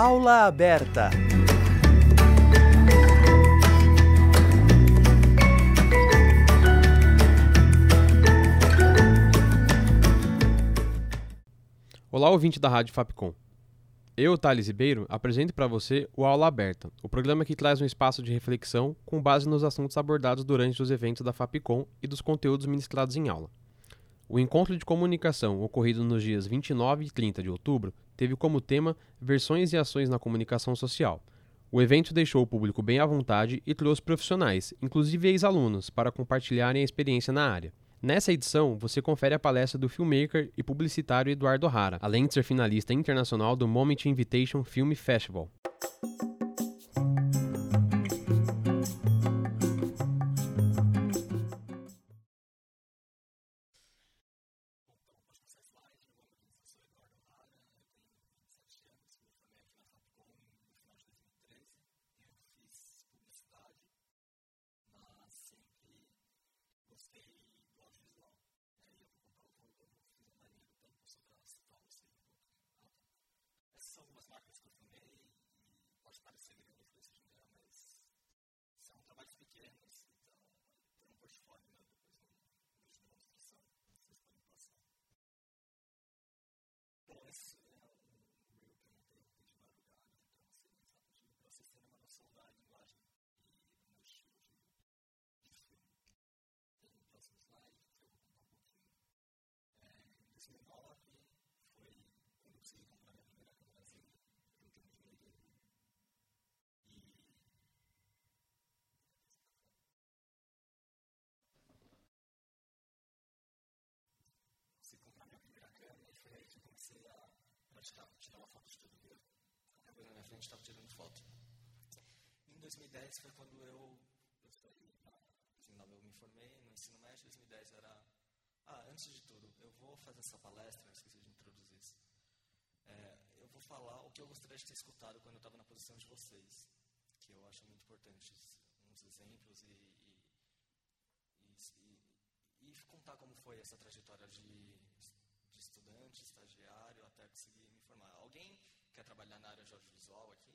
Aula aberta. Olá, ouvinte da Rádio Fapcom. Eu, Thales Ribeiro, apresento para você o Aula Aberta, o programa que traz um espaço de reflexão com base nos assuntos abordados durante os eventos da Fapcom e dos conteúdos ministrados em aula. O encontro de comunicação, ocorrido nos dias 29 e 30 de outubro, teve como tema Versões e Ações na Comunicação Social. O evento deixou o público bem à vontade e trouxe profissionais, inclusive ex-alunos, para compartilharem a experiência na área. Nessa edição, você confere a palestra do filmmaker e publicitário Eduardo Hara, além de ser finalista internacional do Moment Invitation Film Festival. São algumas marcas que eu fundei e pode parecer grande coisa de ganhar, mas são trabalhos pequenos, então tem um portfólio depois no na descrição, vocês podem passar. Bom, esse é um reel que eu montei de madrugada, então assim, rapidinho, para vocês terem uma noção da linguagem e do meu estilo de filme. Tem o próximo slide que eu vou contar um pouquinho. Em 2009 foi quando eu consegui comprar minha primeira câmerazinha, junto com o dinheiro. E consegui comprar minha primeira câmera e foi aí que eu comecei a praticar, tirar uma foto de todo dia. Qualquer coisa na minha frente estava tirando foto. Em 2010 foi quando eu saí, em 2009 eu me formei no ensino médio, em 2010 era... antes de tudo, eu vou fazer essa palestra, eu esqueci de introduzir isso. Eu vou falar o que eu gostaria de ter escutado quando eu estava na posição de vocês, que eu acho muito importante, uns exemplos e contar como foi essa trajetória de estudante, estagiário, até conseguir me formar. Alguém quer trabalhar na área de audiovisual aqui?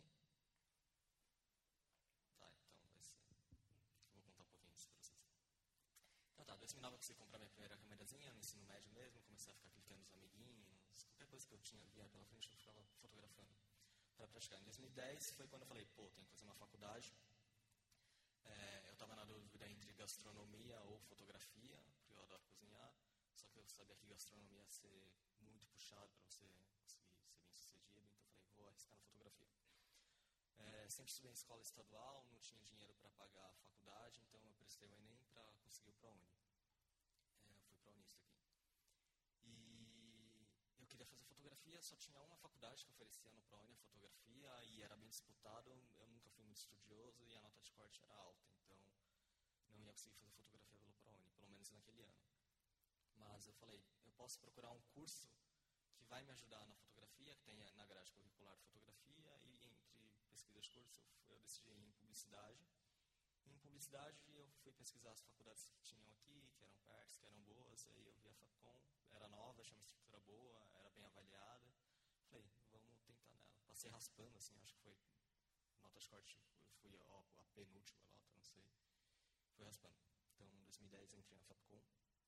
Tá, então vai ser... Eu vou contar um pouquinho disso para vocês. Então tá, em 2009 eu consegui comprar minha primeira câmerazinha, no ensino médio mesmo, comecei a ficar clicando nos amiguinhos, qualquer coisa que eu vinha pela frente eu ficava fotografando para praticar. Em 2010 foi quando eu falei, tenho que fazer uma faculdade. Eu estava na dúvida entre gastronomia ou fotografia, porque eu adoro cozinhar, só que eu sabia que gastronomia ia ser muito puxado para você conseguir ser bem sucedido, então eu falei, vou arriscar na fotografia. Sempre estudei em escola estadual, não tinha dinheiro para pagar a faculdade, então eu prestei o Enem para conseguir o ProUni. Eu fui para a Unisc aqui. E eu queria fazer fotografia, só tinha uma faculdade que oferecia no ProUni a fotografia e era bem disputado, eu nunca fui muito estudioso e a nota de corte era alta, então não ia conseguir fazer fotografia pelo ProUni, pelo menos naquele ano. Mas eu falei, eu posso procurar um curso que vai me ajudar na fotografia, que tem na grade curricular de fotografia, e entre pesquisa de curso eu decidi ir em publicidade. Em publicidade eu fui pesquisar as faculdades que tinham aqui, que eram perto, que eram boas, aí eu vi a Fapcom, era nova, tinha uma estrutura boa, era bem avaliada. Falei, vamos tentar nela. Passei raspando, assim, acho que foi nota de corte, eu fui a penúltima nota, não sei. Fui raspando. Então, em 2010 entrei na Fapcom.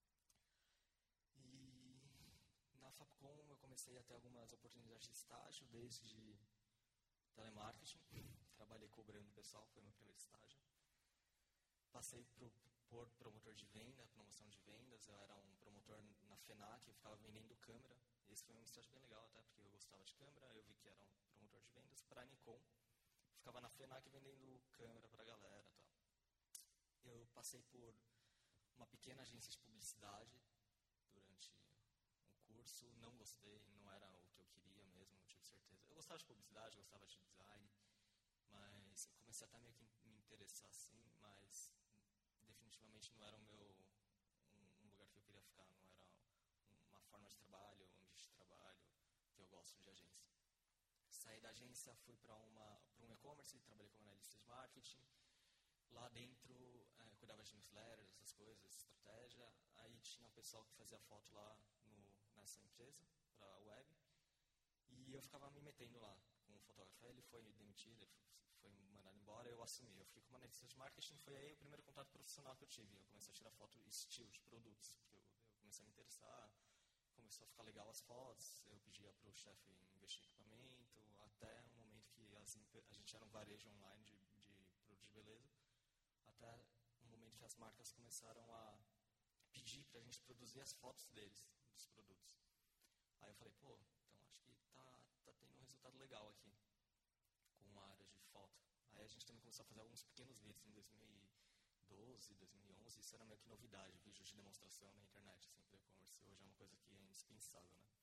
E na Fapcom eu comecei a ter algumas oportunidades de estágio, desde telemarketing, trabalhei cobrando o pessoal, foi meu primeiro estágio. Passei por promotor de venda, promoção de vendas, eu era um promotor na FENAC, eu ficava vendendo câmera. Esse foi um estágio bem legal até, porque eu gostava de câmera, eu vi que era um promotor de vendas para a Nikon. Ficava na FENAC vendendo câmera para a galera e tal. Eu passei por uma pequena agência de publicidade durante um curso, não gostei, não era o que eu queria mesmo, não tive certeza. Eu gostava de publicidade, gostava de design, mas eu comecei até meio que me interessar assim, mas definitivamente não era um lugar que eu queria ficar, não era uma forma de trabalho, um ambiente de trabalho que eu gosto de agência. Saí da agência, fui para um e-commerce, trabalhei como analista de marketing. Lá dentro, cuidava de newsletters, essas coisas, estratégia. Aí tinha um pessoal que fazia foto lá nessa empresa, para a web. E eu ficava me metendo lá, com o fotógrafo. Aí ele foi demitido, ele foi mandado embora, eu assumi. Eu fiquei como analista de marketing, foi aí o primeiro contato profissional que eu tive. Eu comecei a tirar foto estilo de produtos, porque eu comecei a me interessar, começou a ficar legal as fotos, eu pedia para o chefe investir em equipamento, até o momento que a gente era um varejo online de produtos de beleza, até o momento que as marcas começaram a pedir para a gente produzir as fotos deles, dos produtos. Aí eu falei, pô, então acho que tá tendo um resultado legal aqui, com uma área de foto. Aí a gente também começou a fazer alguns pequenos vídeos em 2012, 2011, isso era meio que novidade, vídeos de demonstração na internet, assim, para e-commerce. Hoje é uma coisa que é indispensável, né?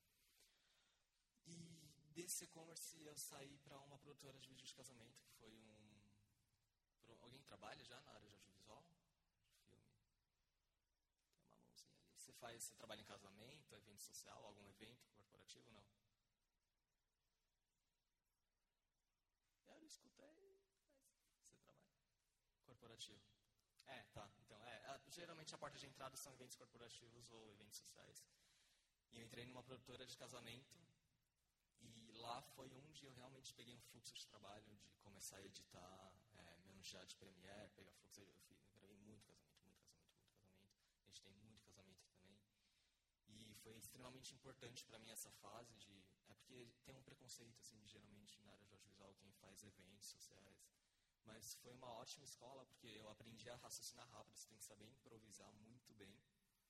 E desse e-commerce eu saí para uma produtora de vídeo de casamento, que foi Alguém trabalha já na área de audiovisual? De filme? Tem uma mãozinha ali. Você trabalha em casamento, evento social, algum evento corporativo, não? Eu não escutei, mas você trabalha. Corporativo. Tá. Então, geralmente a porta de entrada são eventos corporativos ou eventos sociais. E eu entrei numa produtora de casamento e lá foi onde eu realmente peguei um fluxo de trabalho, de começar a editar, me manjar de Premiere, pegar fluxo. Eu gravei muito casamento. A gente tem muito casamento também. E foi extremamente importante para mim essa fase porque tem um preconceito, assim, geralmente na área de audiovisual, quem faz eventos sociais. Mas foi uma ótima escola, porque eu aprendi a raciocinar rápido, você tem que saber improvisar muito bem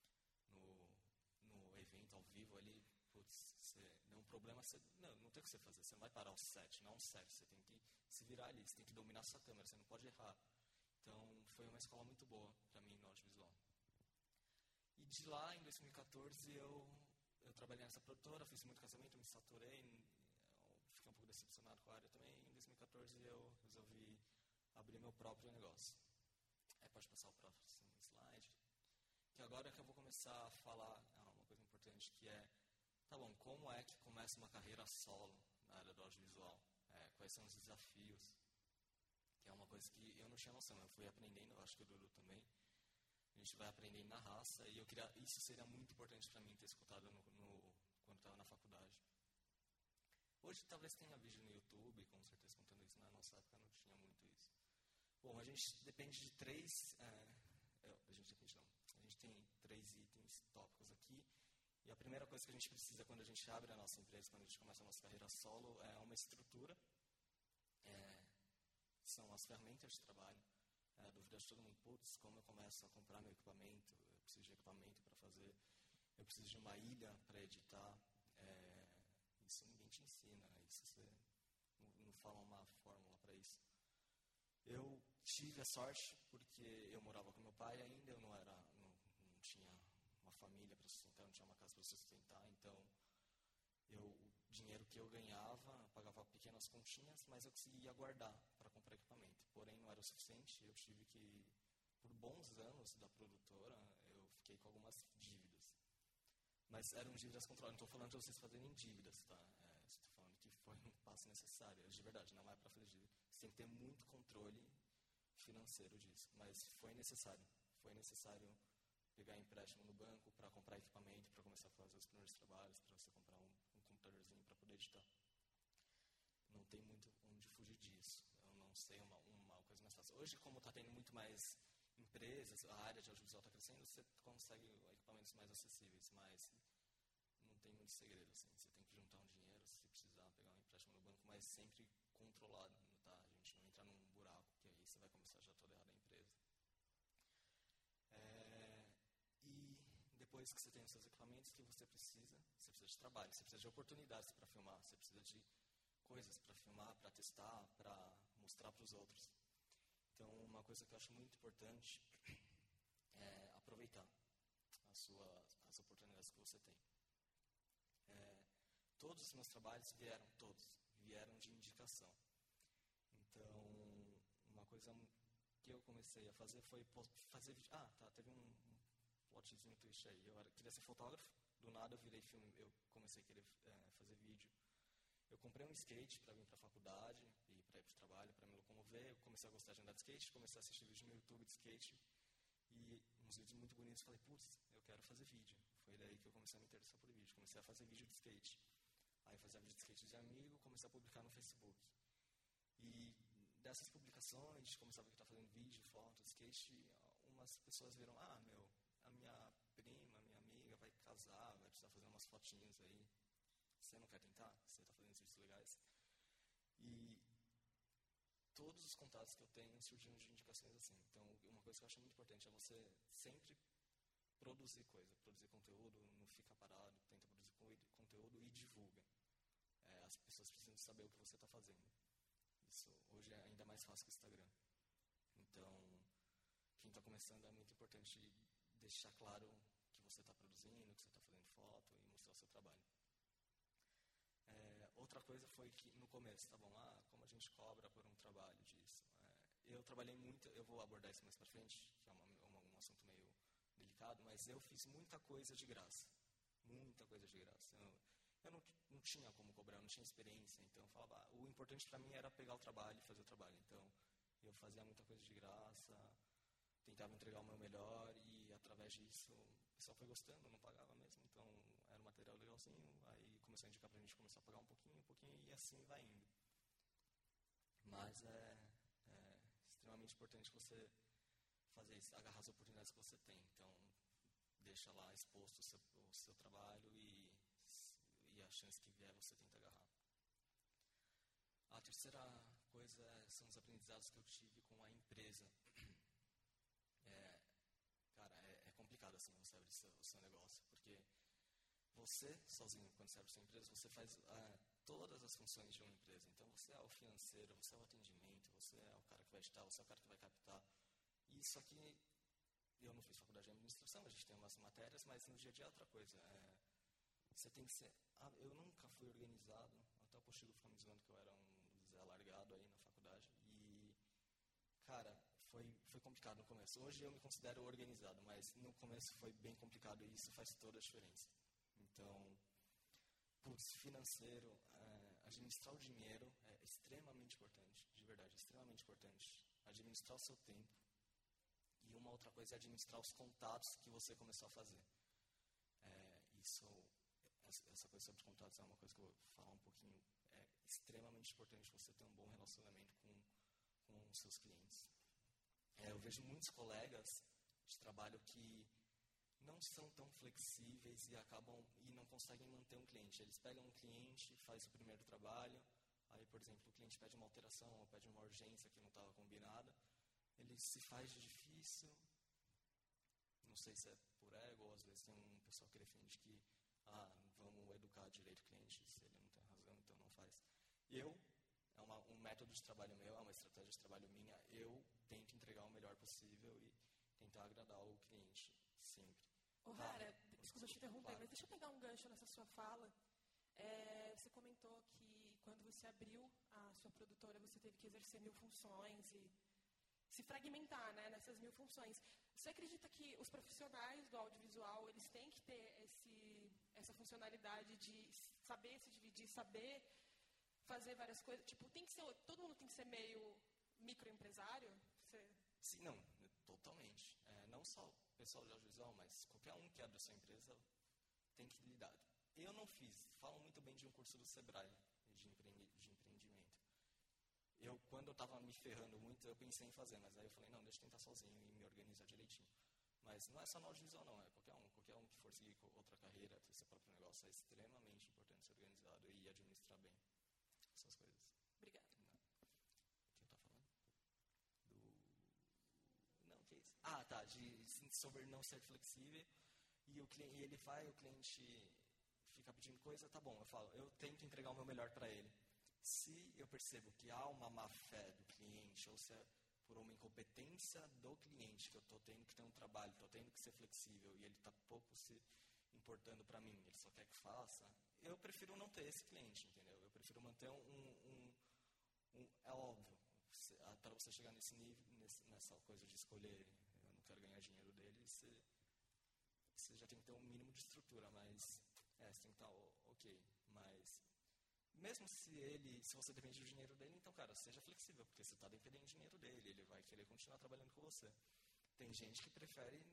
no evento ao vivo ali. Putz, não problema, não tem o que você fazer, você não vai parar o set, não é um set, você tem que se virar ali, você tem que dominar sua câmera, você não pode errar. Então foi uma escola muito boa para mim no audiovisual. E de lá, em 2014, eu trabalhei nessa produtora, fiz muito casamento, me saturei, fiquei um pouco decepcionado com a área também. Em 2014 eu resolvi abrir meu próprio negócio. Aí pode passar o próximo slide. Que agora é que eu vou começar a falar uma coisa importante, que tá bom, como é que começa uma carreira solo na área do audiovisual? Quais são os desafios? Que é uma coisa que eu não tinha noção, eu fui aprendendo, eu acho que o Dudu também. A gente vai aprendendo na raça e isso seria muito importante para mim ter escutado quando estava na faculdade. Hoje talvez tenha vídeo no YouTube, com certeza contando isso, na nossa época não tinha muito isso. Bom, a gente depende de a gente tem 3 itens tópicos aqui. E a primeira coisa que a gente precisa quando a gente abre a nossa empresa, quando a gente começa a nossa carreira solo, é uma estrutura. São as ferramentas de trabalho. A dúvida de todo mundo, putz, como eu começo a comprar meu equipamento? Eu preciso de equipamento para fazer, eu preciso de uma ilha para editar. Isso ninguém te ensina, isso você não fala uma fórmula para isso. Eu tive a sorte porque eu morava com meu pai ainda, eu não tinha uma família para sustentar, não tinha uma casa para sustentar, então o dinheiro que eu ganhava, pagava pequenas continhas, mas eu conseguia guardar para comprar equipamento. Porém, não era o suficiente, eu tive que, por bons anos da produtora, eu fiquei com algumas dívidas. Mas eram dívidas controladas, não estou falando de vocês fazerem dívidas, tá? Estou falando que foi um passo necessário, de verdade, não é para fazer dívida. Você tem que ter muito controle financeiro disso, mas foi necessário pegar empréstimo no banco para comprar equipamento, para começar a fazer os primeiros trabalhos, para você comprar um computadorzinho para poder editar. Não tem muito onde fugir disso. Eu não sei uma coisa mais fácil. Hoje, como está tendo muito mais empresas, a área de audiovisual está crescendo, você consegue equipamentos mais acessíveis, mas não tem muito segredo. Assim. Você tem que juntar um dinheiro, se precisar pegar um empréstimo no banco, mas sempre controlado, tá? A gente não entra num buraco, que aí você vai começar já toda errada a empresa. E depois que você tem os seus equipamentos, que você precisa de trabalho, você precisa de oportunidades para filmar, você precisa de coisas para filmar, para testar, para mostrar para os outros. Então, uma coisa que eu acho muito importante é aproveitar as oportunidades que você tem. Todos os meus trabalhos vieram de indicação. Então, uma coisa que eu comecei a fazer foi fazer vídeo. Teve um plotzinho twist aí. Eu queria ser fotógrafo, do nada eu virei filme, eu comecei a querer fazer vídeo. Eu comprei um skate para vir para a faculdade e para ir para o trabalho, para me locomover. Eu comecei a gostar de andar de skate, comecei a assistir vídeos no YouTube de skate e uns vídeos muito bonitos. Falei, putz, eu quero fazer vídeo. Foi daí que eu comecei a me interessar por vídeo. Comecei a fazer vídeo de skate. Aí fazia vídeo de skate de amigo, comecei a publicar no Facebook. E dessas publicações, começava a estar fazendo vídeo, foto, skate, umas pessoas viram, a minha prima, minha amiga vai casar, vai precisar fazer umas fotinhas aí. Você não quer tentar? Você está fazendo vídeos legais? E todos os contatos que eu tenho surgiram de indicações assim. Então, uma coisa que eu acho muito importante é você sempre produzir coisa, produzir conteúdo, não fica parado, tenta produzir conteúdo e divulga. As pessoas precisam saber o que você está fazendo. Isso hoje é ainda mais fácil que o Instagram. Então, quem está começando é muito importante deixar claro que você está produzindo, que você está fazendo foto e mostrar o seu trabalho. Outra coisa foi que no começo, tá bom, como a gente cobra por um trabalho disso. Eu trabalhei muito, eu vou abordar isso mais pra frente, que é um assunto meio delicado, mas eu fiz muita coisa de graça. Muita coisa de graça. Eu não tinha como cobrar, eu não tinha experiência, então eu falava, o importante para mim era pegar o trabalho e fazer o trabalho. Então, eu fazia muita coisa de graça, tentava entregar o meu melhor e, através disso, o pessoal foi gostando, eu não pagava mesmo. Então, era um material legalzinho, aí começou a indicar pra gente começar a pagar um pouquinho, e assim vai indo. Mas é extremamente importante você fazer isso, agarrar as oportunidades que você tem. Então, deixa lá exposto o seu trabalho e a chance que vier você tenta agarrar. A terceira coisa são os aprendizados que eu tive com a empresa. Cara, é complicado assim você abrir o seu negócio, porque você, sozinho, quando você abre sua empresa, você faz todas as funções de uma empresa. Então, você é o financeiro, você é o atendimento, você é o cara que vai editar, você é o cara que vai captar. E isso aqui, eu não fiz faculdade de administração, a gente tem umas matérias, mas no dia a dia é outra coisa. Você tem que ser... eu nunca fui organizado, até o Postigo ficou me dizendo que eu era um Zé largado aí na faculdade. E, cara, foi complicado no começo. Hoje eu me considero organizado, mas no começo foi bem complicado e isso faz toda a diferença. Então, financeiro, administrar o dinheiro é extremamente importante, de verdade, extremamente importante. Administrar o seu tempo. E uma outra coisa é administrar os contatos que você começou a fazer. Essa coisa sobre contatos é uma coisa que eu vou falar um pouquinho. É extremamente importante você ter um bom relacionamento com os seus clientes. Eu vejo muitos colegas de trabalho que não são tão flexíveis e não conseguem manter um cliente. Eles pegam um cliente, faz o primeiro trabalho, aí, por exemplo, o cliente pede uma alteração ou pede uma urgência que não estava combinada, ele se faz de difícil, não sei se é por ego, ou às vezes tem um pessoal que defende que vamos educar direito o cliente, se ele não tem razão, então não faz. É um método de trabalho meu, é uma estratégia de trabalho minha, eu tento entregar o melhor possível e tentar agradar o cliente sempre. Rara, desculpa te interromper, claro. Mas deixa eu pegar um gancho nessa sua fala. Você comentou que quando você abriu a sua produtora, você teve que exercer 1000 funções e se fragmentar, né, nessas 1000 funções. Você acredita que os profissionais do audiovisual, eles têm que ter essa funcionalidade de saber se dividir, saber fazer várias coisas? Tipo, todo mundo tem que ser meio microempresário? Sim, não, totalmente. Não só o pessoal de audiovisual, mas qualquer um que abre a sua empresa tem que lidar. Eu não fiz, falam muito bem de um curso do Sebrae, de empreendimento. Quando eu estava me ferrando muito, eu pensei em fazer, mas aí eu falei, não, deixa eu tentar sozinho e me organizar direitinho. Mas não é só no audiovisual, não, é qualquer um que for seguir outra carreira, ter seu próprio negócio, é extremamente importante ser organizado e administrar bem essas coisas. Obrigada. O que eu estava falando? Não, que é isso? Sobre não ser flexível, e o cliente fica pedindo coisa, tá bom, eu tento entregar o meu melhor para ele. Se eu percebo que há uma má fé do cliente, ou se é por uma incompetência do cliente, que eu estou tendo que ter um trabalho, estou tendo que ser flexível, e ele está pouco se importando para mim, ele só quer que faça, eu prefiro não ter esse cliente, entendeu? Eu prefiro manter é óbvio, para você chegar nesse nível, nessa coisa de escolher, eu não quero ganhar dinheiro dele, você já tem que ter um mínimo de estrutura, mas você tem que estar ok, mas mesmo se você depende do dinheiro dele, então, cara, seja flexível, porque você está dependendo do dinheiro dele, ele vai querer continuar trabalhando com você. Tem gente que prefere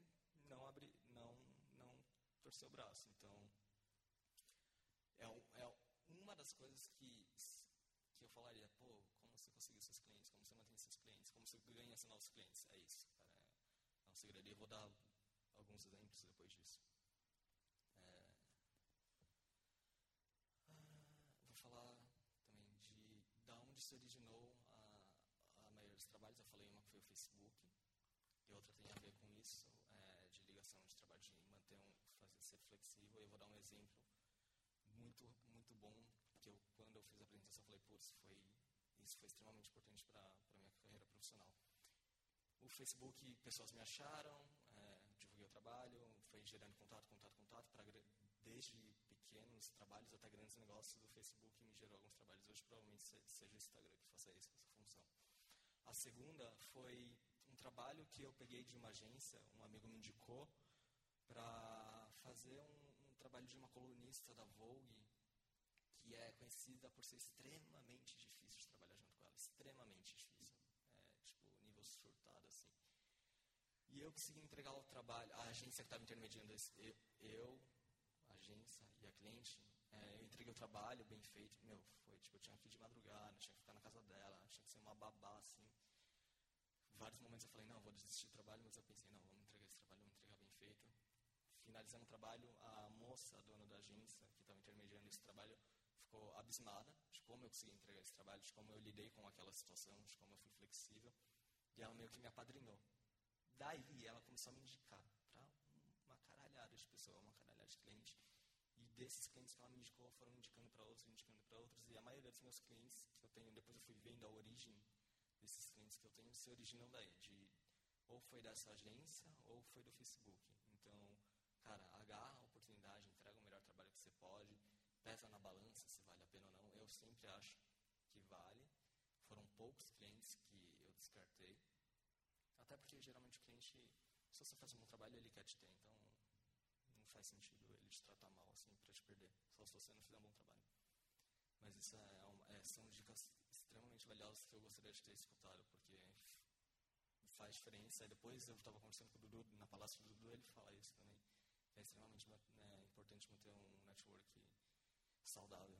não torcer o braço, então é uma das coisas que eu falaria, pô, como você conseguiu seus clientes, como você mantém seus clientes, como você ganha esses novos clientes. É isso, cara. É um segredo. E eu vou dar alguns exemplos depois disso. Vou falar também de da onde se originou a maioria dos trabalhos. Eu falei uma que foi o Facebook, e outra tem a ver com isso, de ligação de trabalho, de manter fazer ser flexível. Eu vou dar um exemplo muito, muito bom, que quando eu fiz a apresentação, eu falei, putz, isso foi extremamente importante para a minha carreira profissional. O Facebook, pessoas me acharam, divulguei o trabalho, foi gerando contato, desde pequenos trabalhos até grandes negócios do Facebook, me gerou alguns trabalhos. Hoje provavelmente seja o Instagram que faça essa função. A segunda foi um trabalho que eu peguei de uma agência, um amigo me indicou, para fazer um trabalho de uma colunista da Vogue, que é conhecida por ser extremamente difícil de trabalhar junto com ela, extremamente difícil, nível surtado, assim. E eu consegui entregar o trabalho, a agência que estava intermediando a agência e a cliente, eu entreguei o trabalho bem feito, eu tinha que ir de madrugada, tinha que ficar na casa dela, tinha que ser uma babá, assim. Vários momentos eu falei, não, vou desistir do trabalho, mas eu pensei, não, vamos entregar esse trabalho, vamos entregar bem feito. Finalizando o trabalho, a moça, a dona da agência, que estava intermediando esse trabalho, ficou abismada de como eu consegui entregar esse trabalho, de como eu lidei com aquela situação, de como eu fui flexível, e ela meio que me apadrinhou. Daí, ela começou a me indicar para uma caralhada de pessoas, uma caralhada de clientes, e desses clientes que ela me indicou, foram indicando para outros, e a maioria dos meus clientes que eu tenho, depois eu fui vendo a origem desses clientes que eu tenho, se originam daí, ou foi dessa agência, ou foi do Facebook. Então, cara, agarra a oportunidade, entrega o melhor trabalho que você pode, pesa na balança se vale a pena ou não. Eu sempre acho que vale. Foram poucos clientes que eu descartei. Até porque, geralmente, o cliente, se você faz um bom trabalho, ele quer te ter. Então, não faz sentido ele te tratar mal, assim, para te perder. Só se você não fizer um bom trabalho. Mas isso são dicas extremamente valiosas que eu gostaria de ter escutado, porque faz diferença. E depois eu estava conversando com o Dudu, na palestra do Dudu, ele fala isso também. É extremamente importante manter um network saudável.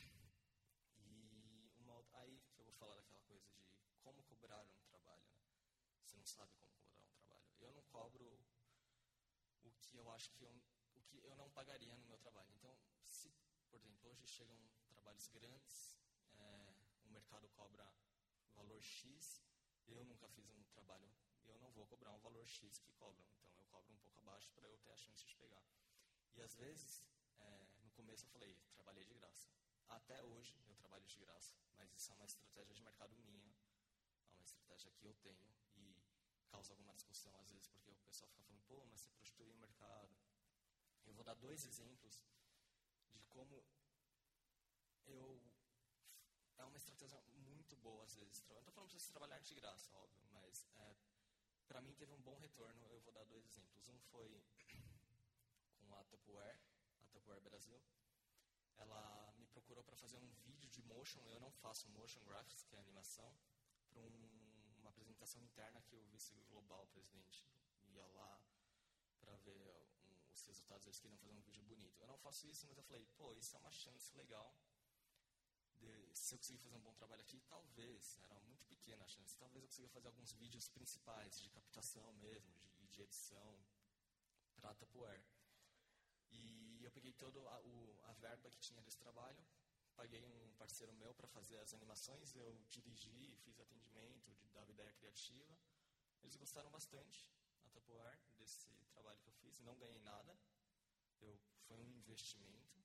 E aí que eu vou falar daquela coisa de como cobrar um trabalho, né? Você não sabe como cobrar um trabalho. Eu não cobro o que eu acho o que eu não pagaria no meu trabalho. Então, se, por exemplo, hoje chegam trabalhos grandes, o mercado cobra valor X, eu nunca fiz um trabalho, eu não vou cobrar um valor X que cobram. Então, eu cobro um pouco abaixo para eu ter a chance de pegar. E, às vezes, no começo eu falei, trabalhei de graça. Até hoje, eu trabalho de graça. Mas isso é uma estratégia de mercado minha. É uma estratégia que eu tenho e causa alguma discussão, às vezes, porque o pessoal fica falando, pô, mas você prostitui o mercado. Eu vou dar 2 exemplos de como é uma estratégia muito boa, às vezes. Eu não estou falando para você trabalhar de graça, óbvio, mas para mim teve um bom retorno. Eu vou dar 2 exemplos. Um foi com a Tupperware Brasil. Ela me procurou para fazer um vídeo de motion. Eu não faço motion graphics, que é animação, para uma apresentação interna que o vice-global presidente ia lá para ver os resultados. Eles queriam fazer um vídeo bonito. Eu não faço isso, mas eu falei, pô, isso é uma chance legal. Se eu conseguir fazer um bom trabalho aqui, talvez, era muito pequena a chance, talvez eu consiga fazer alguns vídeos principais de captação mesmo, de edição para a Tupperware. E eu peguei toda a verba que tinha desse trabalho, paguei um parceiro meu para fazer as animações, eu dirigi, fiz atendimento, dava ideia criativa. Eles gostaram bastante, a Tupperware, desse trabalho que eu fiz. Não ganhei nada, foi um investimento.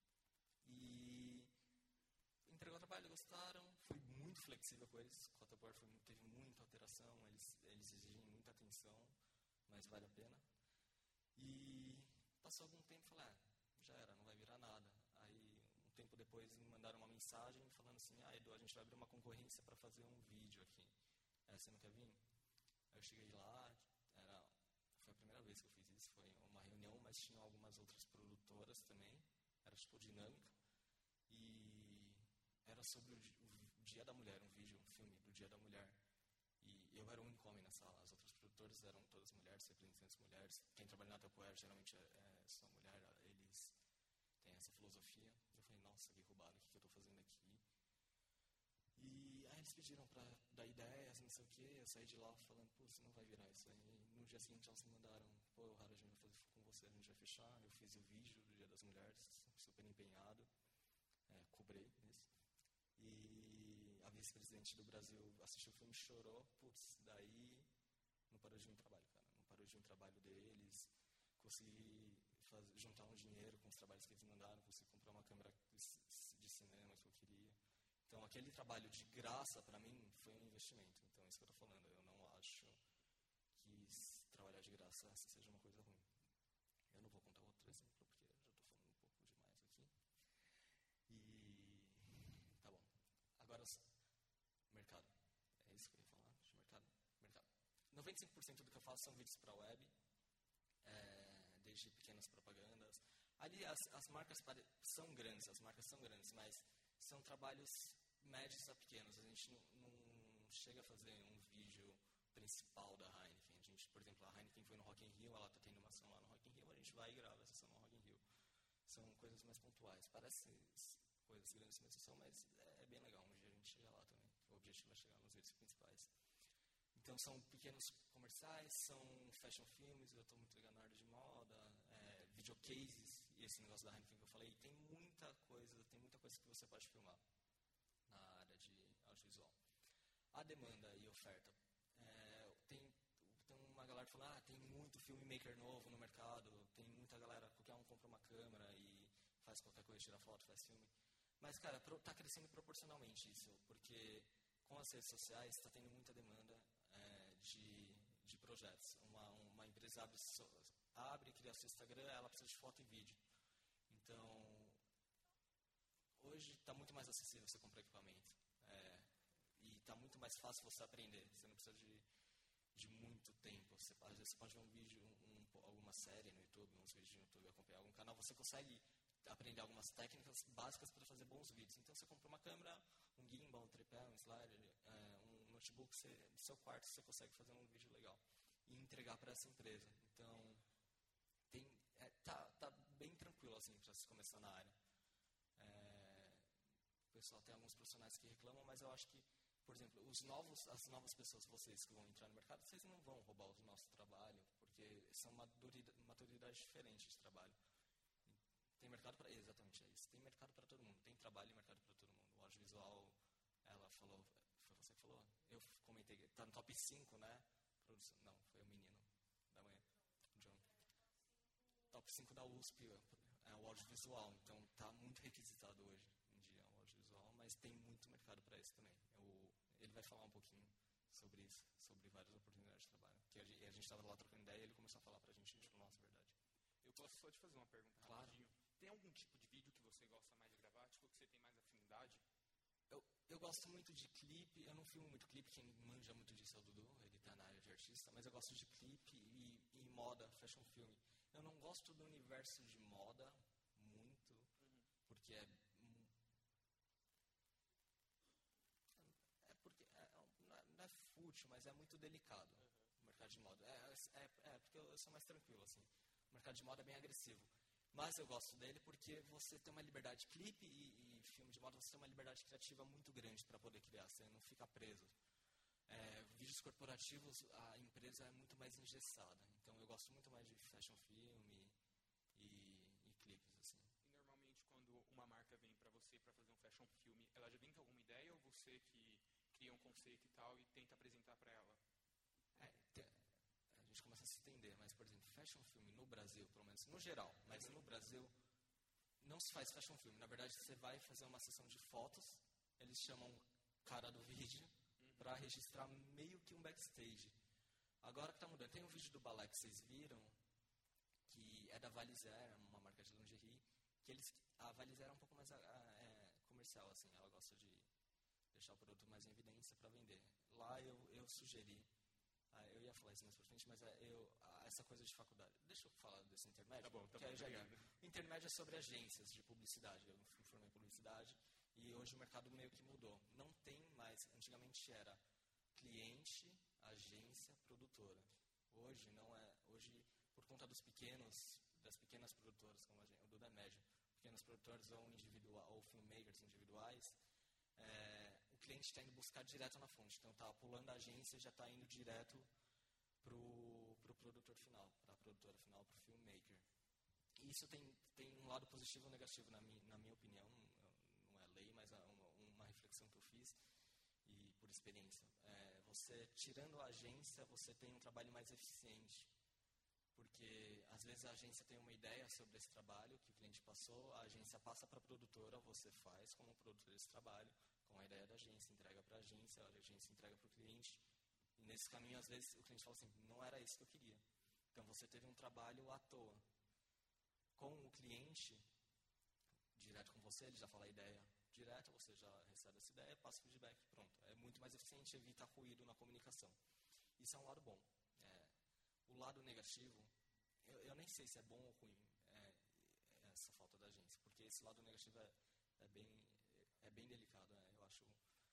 E entregou o trabalho, gostaram, fui muito flexível com eles. Com a Tupperware teve muita alteração, eles exigem muita atenção, mas vale a pena. E passou algum tempo e falei, já era, não vai virar nada. Aí, um tempo depois, me mandaram uma mensagem falando assim, Edu, a gente vai abrir uma concorrência para fazer um vídeo aqui. Você não quer vir? Aí eu cheguei lá, foi a primeira vez que eu fiz isso, foi uma reunião, mas tinham algumas outras produtoras também, era tipo dinâmica. E era sobre o Dia da Mulher, um filme do Dia da Mulher. E eu era o único homem na sala, as outras produtoras eram todas mulheres, representantes mulheres. Quem trabalha na Tupperware geralmente é só mulher, eles têm essa filosofia. Eu falei, nossa, que roubado, o que eu estou pediram pra dar ideias, não sei o quê. Eu saí de lá falando, putz, não vai virar isso aí. No dia seguinte elas me mandaram, pô, Rara, a gente vai fazer com você, a gente vai fechar. Eu fiz o vídeo do Dia das Mulheres, super empenhado, cobrei isso. E a vice-presidente do Brasil assistiu o filme, chorou, putz, daí não parou de vir trabalho, cara. Não parou de vir trabalho deles. Consegui juntar um dinheiro com os trabalhos que eles me mandaram, consegui comprar uma câmera de cinema que eu queria. Então, aquele trabalho de graça, para mim, foi um investimento. Então, é isso que eu estou falando. Eu não acho que trabalhar de graça seja uma coisa ruim. Eu não vou contar outro exemplo, porque eu já estou falando um pouco demais aqui. E tá bom. Agora, mercado. É isso que eu ia falar? Mercado. 95% do que eu faço são vídeos para web, desde pequenas propagandas. Ali as marcas são grandes, mas são trabalhos médios a pequenos. A gente não chega a fazer um vídeo principal da Heineken. A gente, por exemplo, a Heineken foi no Rock in Rio, ela está tendo uma ação lá no Rock in Rio, a gente vai e grava essa ação no Rock in Rio. São coisas mais pontuais. Parece coisas grandes, mas é bem legal. Um dia a gente chega lá também. O objetivo é chegar nos vídeos principais. Então, são pequenos comerciais, são fashion filmes, eu estou muito ligado na área de moda, videocases, e esse negócio da Heineken que eu falei, tem muita coisa que você pode filmar na área de audiovisual. A demanda e oferta. Tem uma galera que fala, tem muito filmmaker novo no mercado, tem muita galera, qualquer um compra uma câmera e faz qualquer coisa, tira foto, faz filme. Mas, cara, está crescendo proporcionalmente isso, porque com as redes sociais está tendo muita demanda de projetos. Uma empresa abre, cria seu Instagram, ela precisa de foto e vídeo. Então, hoje está muito mais acessível você comprar equipamento. E está muito mais fácil você aprender. Você não precisa de muito tempo. Às vezes você pode ver um vídeo, alguma série no YouTube, uns vídeos no YouTube, acompanhar algum canal, você consegue aprender algumas técnicas básicas para fazer bons vídeos. Então, você compra uma câmera, um gimbal, um tripé, um slider, um notebook, no seu quarto você consegue fazer um vídeo legal e entregar para essa empresa. Então, tá bem tranquilo assim para se começar na área. O pessoal tem alguns profissionais que reclamam, mas eu acho que, por exemplo, as novas pessoas, vocês que vão entrar no mercado, vocês não vão roubar o nosso trabalho, porque são maturidades diferentes de trabalho. Tem mercado para... Exatamente, é isso. Tem mercado para todo mundo. Tem trabalho e mercado para todo mundo. O audiovisual, ela falou... Foi você que falou? Eu comentei. Está no top 5, né? Produção. Não, foi o menino da manhã. John. Top 5 da USP é o audiovisual. Então, está muito requisitado hoje em dia o audiovisual, mas tem muito mercado para isso também. Ele vai falar um pouquinho sobre isso, sobre várias oportunidades de trabalho. Que a gente estava lá trocando ideia e ele começou a falar para a gente falou, nossa, verdade. Eu posso só te fazer uma pergunta rapidinho? Tem algum tipo de vídeo que você gosta mais de gravar? Tipo, que você tem mais afinidade? Eu gosto muito de clipe. Eu não filmo muito clipe. Quem manja muito disso é o Dudu. Ele tá na área de artista. Mas eu gosto de clipe e moda, fashion film. Eu não gosto do universo de moda muito. Porque não é fútil, mas é muito delicado o mercado de moda. Porque eu sou mais tranquilo, assim. O mercado de moda é bem agressivo. Mas eu gosto dele porque você tem uma liberdade, clipe e filme de moda, você tem uma liberdade criativa muito grande para poder criar, você não fica preso. Vídeos corporativos, a empresa é muito mais engessada. Então eu gosto muito mais de fashion film e clipes, assim. E normalmente quando uma marca vem para você para fazer um fashion film, ela já vem com alguma ideia ou você que cria um conceito e tal e tenta apresentar para ela? A gente começa a se entender, mas, por exemplo, fashion film no Brasil, pelo menos no geral, mas no Brasil não se faz fashion film. Na verdade, você vai fazer uma sessão de fotos, eles chamam cara do vídeo para registrar meio que um backstage. Agora que está mudando, tem um vídeo do balé que vocês viram, que é da Valizer, uma marca de lingerie, que a Valizer é um pouco mais comercial, assim, ela gosta de deixar o produto mais em evidência para vender. Lá eu sugeri, eu ia falar isso mais pra frente, mas essa coisa de faculdade. Deixa eu falar desse intermédio. Tá bom, o intermédio é sobre agências de publicidade. Eu me formei em publicidade e hoje o mercado meio que mudou. Não tem mais, antigamente era cliente, agência, produtora. Hoje não é. Hoje, por conta das pequenas produtoras, como o Duda é médio, pequenas produtoras ou filmmakers individuais, o cliente está indo buscar direto na fonte. Então, está pulando a agência e já está indo direto para o produtor final, para a produtora final, para o filmmaker. E isso tem um lado positivo e um negativo, na minha opinião. Não é lei, mas é uma reflexão que eu fiz e por experiência. Você, tirando a agência, você tem um trabalho mais eficiente. Porque, às vezes, a agência tem uma ideia sobre esse trabalho que o cliente passou, a agência passa para a produtora, você faz como produtor esse trabalho, com a ideia da agência, entrega para a agência entrega para o cliente. E, nesse caminho, às vezes, o cliente fala assim, não era isso que eu queria. Então, você teve um trabalho à toa. Com o cliente, direto com você, ele já fala a ideia direta, você já recebe essa ideia, passa o feedback, pronto. É muito mais eficiente, evita ruído na comunicação. Isso é um lado bom. O lado negativo, eu nem sei se é bom ou ruim, essa falta da agência, porque esse lado negativo é bem delicado, eu acho.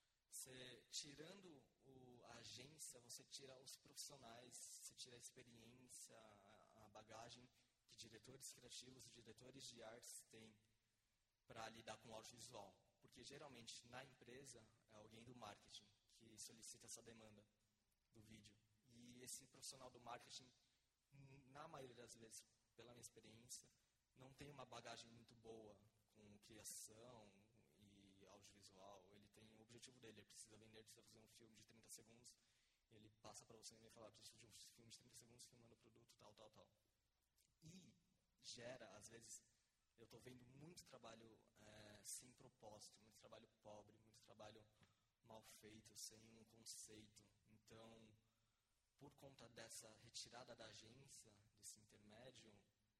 Tirando a agência, você tira os profissionais, você tira a experiência, a bagagem que diretores criativos e diretores de artes têm para lidar com o audiovisual. Porque, geralmente, na empresa, é alguém do marketing que solicita essa demanda do vídeo. E esse profissional do marketing, na maioria das vezes, pela minha experiência, não tem uma bagagem muito boa com criação e audiovisual. Ele tem o objetivo dele, ele precisa vender, precisa fazer um filme de 30 segundos. Ele passa para você e fala, preciso de um filme de 30 segundos filmando o produto, tal. E gera, às vezes, eu estou vendo muito trabalho sem propósito, muito trabalho pobre, muito trabalho mal feito, sem um conceito. Então, por conta dessa retirada da agência, desse intermédio,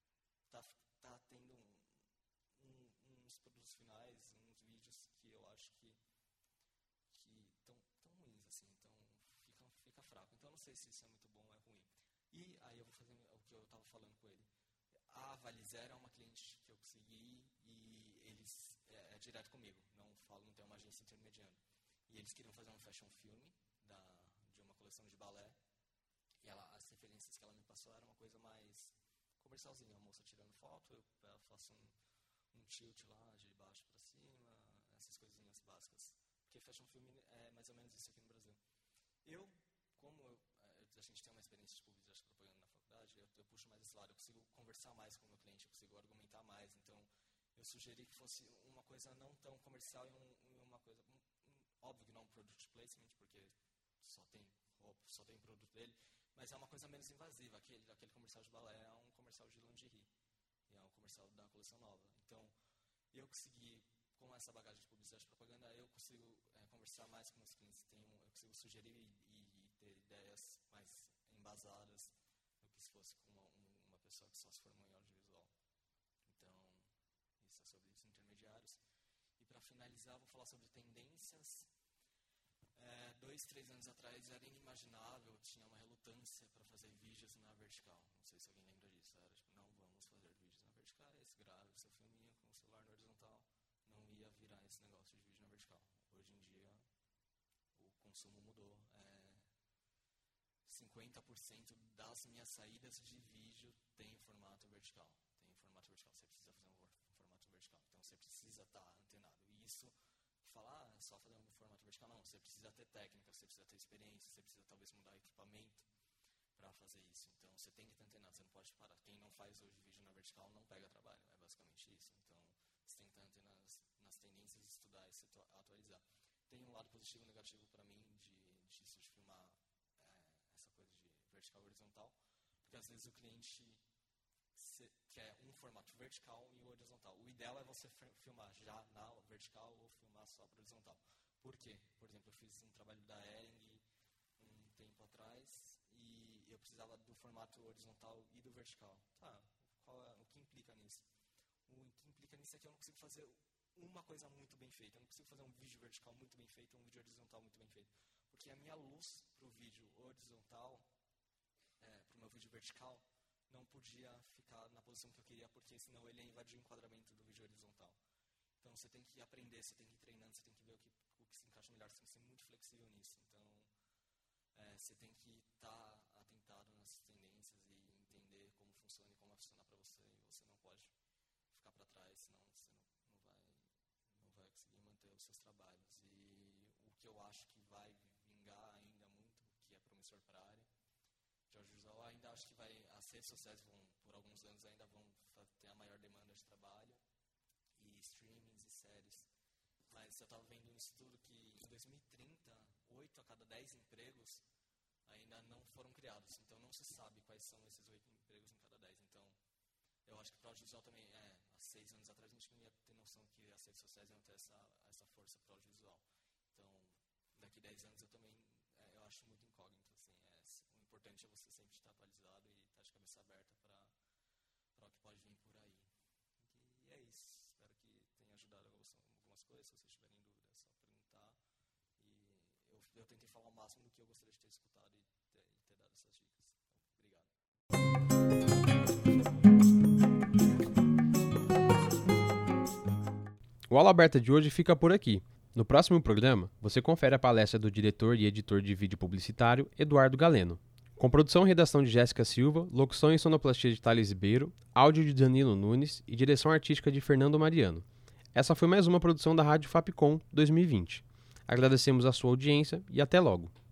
tá tendo uns produtos finais, uns vídeos que eu acho que tão ruins, assim, então fica fraco. Então, eu não sei se isso é muito bom ou é ruim. E aí eu vou fazer o que eu estava falando com ele. A Valizera é uma cliente que eu consegui e eles é direto comigo, não tem uma agência intermediando. E eles queriam fazer um fashion film de uma coleção de balé. E as referências que ela me passou era uma coisa mais comercialzinha. A moça tirando foto, eu faço um tilt lá de baixo para cima, essas coisinhas básicas. Porque fashion film é mais ou menos isso aqui no Brasil. A gente tem uma experiência de publicidade e propaganda na faculdade, eu puxo mais esse lado, eu consigo conversar mais com o meu cliente, eu consigo argumentar mais. Então, eu sugeri que fosse uma coisa não tão comercial e uma coisa... óbvio que não um product placement, porque só tem roupa, só tem produto dele, mas é uma coisa menos invasiva. Aquele comercial de balé é um comercial de lingerie, e é um comercial da coleção nova. Então, eu consegui, com essa bagagem de publicidade e propaganda, eu consigo conversar mais com meus clientes, eu consigo sugerir e ter ideias mais embasadas do que se fosse com uma pessoa que só se formou em audiovisual. Então, isso é sobre os intermediários. E para finalizar, vou falar sobre tendências. 2, 3 anos atrás era inimaginável, tinha uma relutância para fazer vídeos na vertical. Não sei se alguém lembra disso. Era tipo, não vamos fazer vídeos na vertical, grave seu filminho com o celular na horizontal. Não ia virar esse negócio de vídeo na vertical. Hoje em dia, o consumo mudou. 50% das minhas saídas de vídeo tem formato vertical. Você precisa fazer um formato vertical. Então, você precisa estar antenado. E isso... falar só fazer um formato vertical, não. Você precisa ter técnica, você precisa ter experiência, você precisa talvez mudar equipamento para fazer isso. Então, você tem que estar antenado, você não pode parar. Quem não faz hoje vídeo na vertical não pega trabalho, é basicamente isso. Então, você tem que estar antenado nas tendências, estudar e se atualizar. Tem um lado positivo e negativo para mim de filmar essa coisa de vertical e horizontal, porque às vezes o cliente quer um formato vertical e horizontal. O ideal é você filmar já na vertical ou filmar só para horizontal. Por quê? Por exemplo, eu fiz um trabalho da Ering um tempo atrás e eu precisava do formato horizontal e do vertical. O que implica nisso? O que implica nisso é que eu não consigo fazer uma coisa muito bem feita. Eu não consigo fazer um vídeo vertical muito bem feito ou um vídeo horizontal muito bem feito. Porque a minha luz para o vídeo horizontal, para o meu vídeo vertical, não podia ficar na posição que eu queria, porque senão ele ia invadir o enquadramento do vídeo horizontal. Então, você tem que aprender, você tem que ir treinando, você tem que ver o que se encaixa melhor, você tem que ser muito flexível nisso. Então, você tem que estar atentado nas tendências e entender como funciona e como vai funcionar para você, e você não pode ficar para trás, senão você não vai conseguir manter os seus trabalhos. E o que que eu acho que vai vingar ainda muito, que é promissor para a área de audiovisual. Ainda acho que as redes sociais por alguns anos ainda vão ter a maior demanda de trabalho, e streamings e séries. Mas eu estava vendo um estudo que em 2030, 8 a cada 10 empregos ainda não foram criados. Então não se sabe quais são esses 8 empregos em cada 10. Então eu acho que para o audiovisual também, há 6 anos atrás a gente não ia ter noção que as redes sociais iam ter essa força para o audiovisual. Então daqui 10 anos eu também eu acho muito incógnito. Assim, o importante é você sempre estar atualizado e estar de cabeça aberta para o que pode vir por aí. E é isso. Espero que tenha ajudado algumas coisas. Se vocês tiverem dúvidas, é só perguntar. E eu tentei falar o máximo do que eu gostaria de ter escutado e ter dado essas dicas. Então, obrigado. O Aula Aberta de hoje fica por aqui. No próximo programa, você confere a palestra do diretor e editor de vídeo publicitário, Eduardo Galeno. Com produção e redação de Jéssica Silva, locução e sonoplastia de Thales Ribeiro, áudio de Danilo Nunes e direção artística de Fernando Mariano. Essa foi mais uma produção da Rádio Fapcom 2020. Agradecemos a sua audiência e até logo.